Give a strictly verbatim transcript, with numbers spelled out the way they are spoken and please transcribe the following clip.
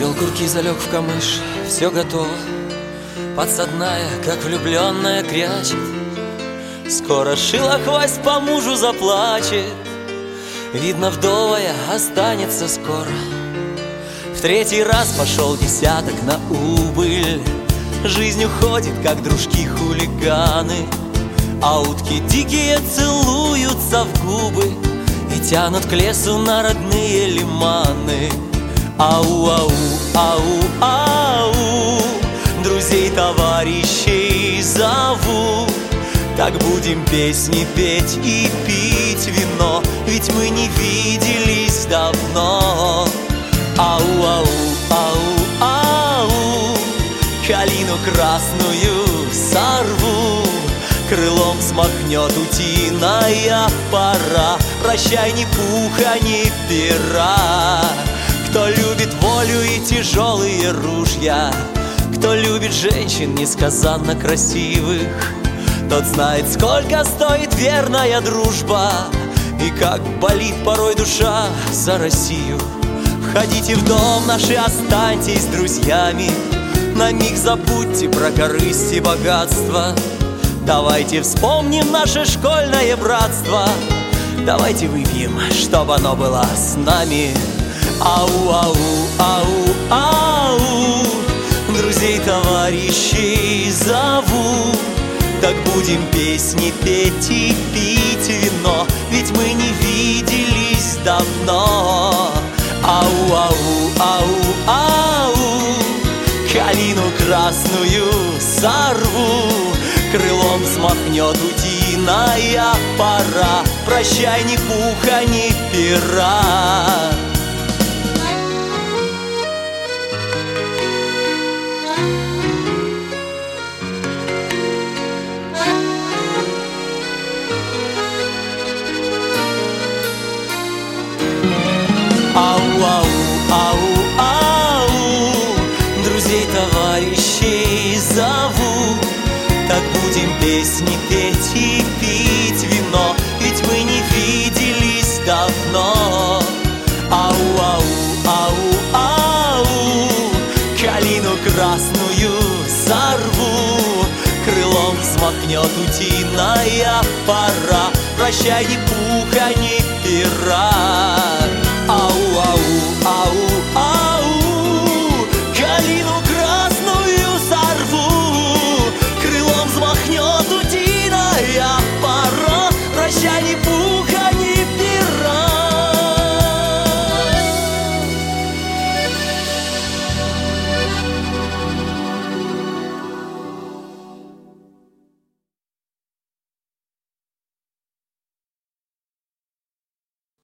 Свел курки, залег в камыш, все готово. Подсадная, как влюбленная, крячет. Скоро шила хвост по мужу заплачет. Видно, вдовая останется скоро. В третий раз пошел десяток на убыль. Жизнь уходит, как дружки-хулиганы, а утки дикие целуются в губы и тянут к лесу на родные лиманы. Ау-ау, ау-ау, друзей, товарищей зову. Так будем песни петь и пить вино, ведь мы не виделись давно. Ау-ау, ау-ау, калину красную сорву. Крылом смахнет утиная пора. Прощай, ни пуха, ни пера. Кто любит волю и тяжелые ружья, кто любит женщин несказанно красивых, тот знает, сколько стоит верная дружба и как болит порой душа за Россию. Входите в дом наш и останьтесь друзьями. На миг забудьте про корысть и богатство. Давайте вспомним наше школьное братство. Давайте выпьем, чтоб оно было с нами. Ау-ау, ау-ау, друзей, товарищей зову. Так будем песни петь и пить вино, ведь мы не виделись давно. Ау-ау, ау-ау, калину красную сорву. Крылом взмахнет утиная пора. Прощай, ни пуха, ни пера. Ау-ау, ау-ау, друзей, товарищей зову. Так будем песни петь и пить вино, ведь мы не виделись давно. Ау-ау, ау-ау, калину красную сорву. Крылом взмахнет утиная пора. Прощай, ни пуха, ни пера. Ау-ау,